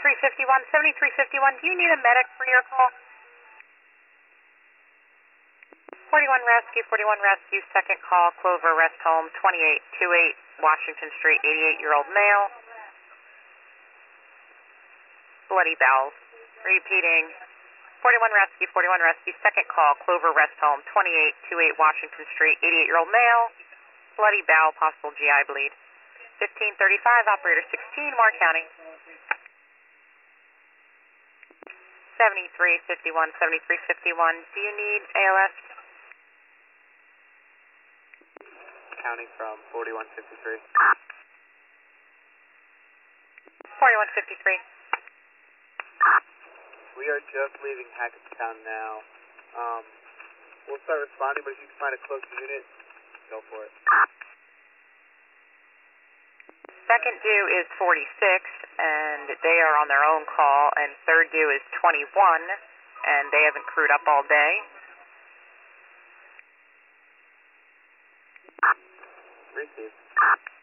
7351, do you need a medic for your call? 41 Rescue, second call, Clover Rest Home, 2828 Washington Street, 88-year-old male. Bloody bowels. Repeating. 41 Rescue, second call, Clover Rest Home, 2828 Washington Street, 88-year-old male. Bloody bowel, possible GI bleed. 1535, operator 16, Moore County. 7351, do you need ALS? Counting from 4153. 4153. We are just leaving Hackettstown now. We'll start responding, but if you can find a close unit, go for it. Second due is 46, and they are on their own call, and third due is 21, and they haven't crewed up all day. Received.